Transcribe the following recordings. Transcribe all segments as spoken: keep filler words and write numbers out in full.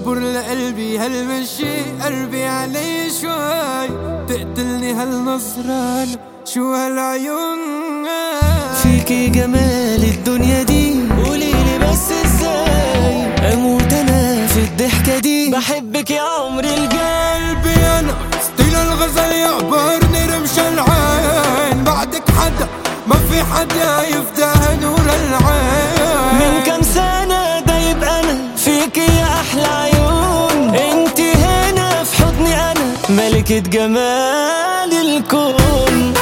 يقبر لقلبي هالمشي قلبي علي شوي تقتلني هالنظرة شو هالعيون فيكي جمال الدنيا دي قوليلي بس ازاي اموت انا في الضحكة دي بحبك يا عمري قلبي انا ستيل الغزل يعبرني رمش العين بعدك حدا ما في حدا يفتح نور العين من كم سنة دايب انا فيكي يا احلى عيون انتي هنا في حضني انا ملكة جمال الكون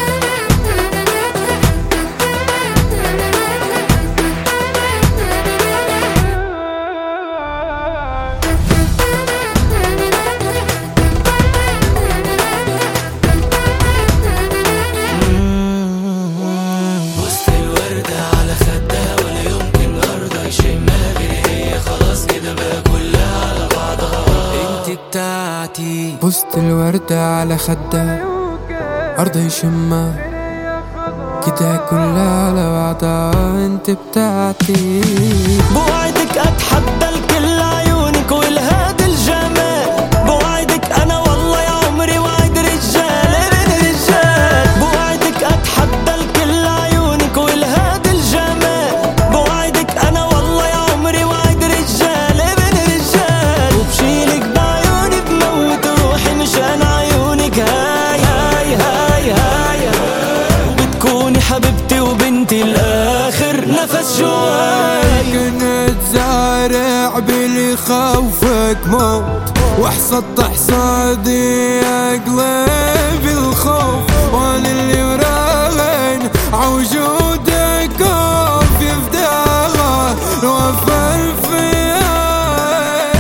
بتاعتي بوست الوردة على خدها أرضها يشمها كده كلها على بعضها انت بتاعتي بوعدك اتحدى الكل عيونك والهاد الجمال بوعدك انا والله يا عمري وعد رجال ابن رجال بوعدك اتحدى الكل عيونك والهاد الجمال بوعدك انا والله يا عمري وعد رجال ابن رجال وبشيلك بعيوني بموت روحي مشان عيونك هاي هاي هاي هاي وبتكوني حبيبتي وبنتي الاخر نفس جواي كنت زارع بلي خوفك موت وحصدت حصادي اقلب الخوف وانا اللي وراغن عوجودك خوف يفداها وفر فيها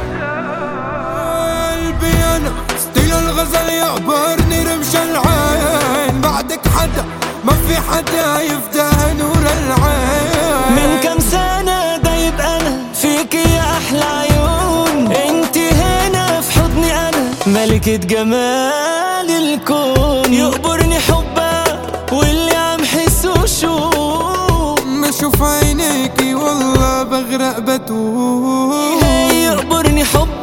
قلبي انا ستيل الغزل يعبرني رمش العين بعدك حدا ما في حدا يفتح نور العين من كم سنة دايب أنا فيكي يا أحلى عيون انتي هنا في حضني أنا ملكة جمال الكون يقبرني حبها واللي عم حسه شوف ما اشوف عينيكي والله بغرق بتوه يقبرني حبها